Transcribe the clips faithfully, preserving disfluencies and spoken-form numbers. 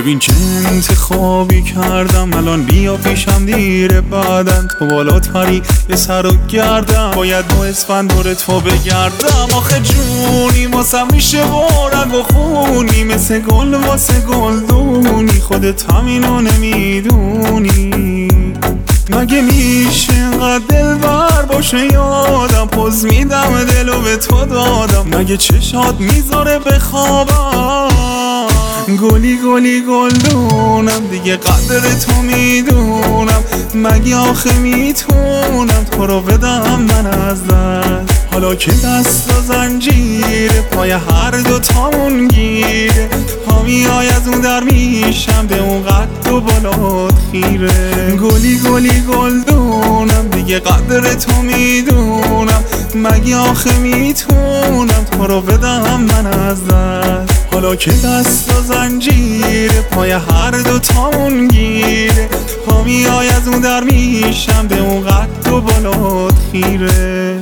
ببین چه انتخابی کردم الان، بیا پیشم دیره بعدن تو بالاتری یه سر و گردم، باید با اسفند دور تو بگردم. آخه جونی واسم میشه با رگ و خونی، مثل گل واسه گلدونی، خودت همینو نمیدونی. مگه میشه اینقدر دلبر باشه یادم، پوز میدم دلو به تو دادم، مگه چشات میذاره بخوابم. گلی گلی گلدونم دیگه قدر تو میدونم، مگه آخه میتونم تو رو بدم من از دست. حالا که دست و زنجیر پای هر دو تامون گیره، پامیای از اون در میشم به اون قد و بالات خیره. گلی گلی گلدونم دیگه قدر تو میدونم، مگه آخه میتونم تو رو بدم من از دست. حالا که دست و زنجیر پای هر دو تامون گیره، پامیای از اون در میشم به اون قد و بالات خیره.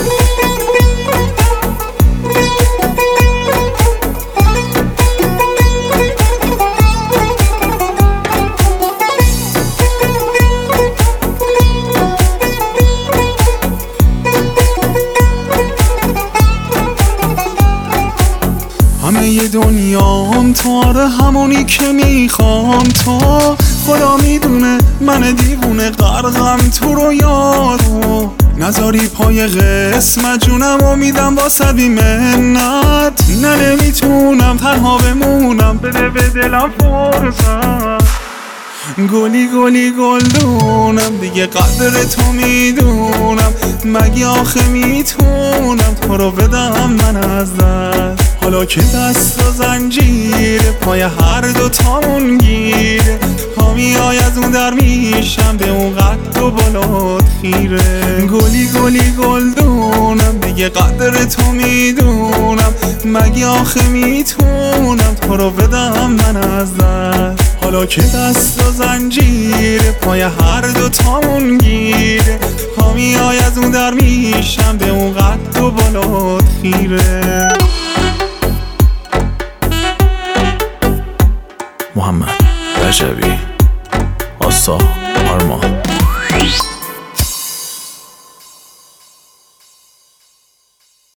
همه ی دنیام تو، آره همونی که میخوام تو، خدا میدونه من دیوونه غرقم تو رو یارو. نذاری پای قسمت جونم و میدم با بی منت، نه نمیتونم تنها بمونم، بده به دلم فرصت. گلی گلی گلدونم دیگه قدر تو میدونم، مگه آخه میتونم تو رو بدم من از دست. حالا که دست و زنجیر پای هر دو تامون گیره، پامیای از اون در میشم به اون قد و بالات خیره. گلی گلی گلدونم دیگه قدر تو میدونم، مگه آخه میتونم تو رو بدم من از دست. حالا که دست و زنجیر پای هر دو تامون گیره، پامیای از اون در میشم به اون قد و بالات خیره. محمد رجبی، آسا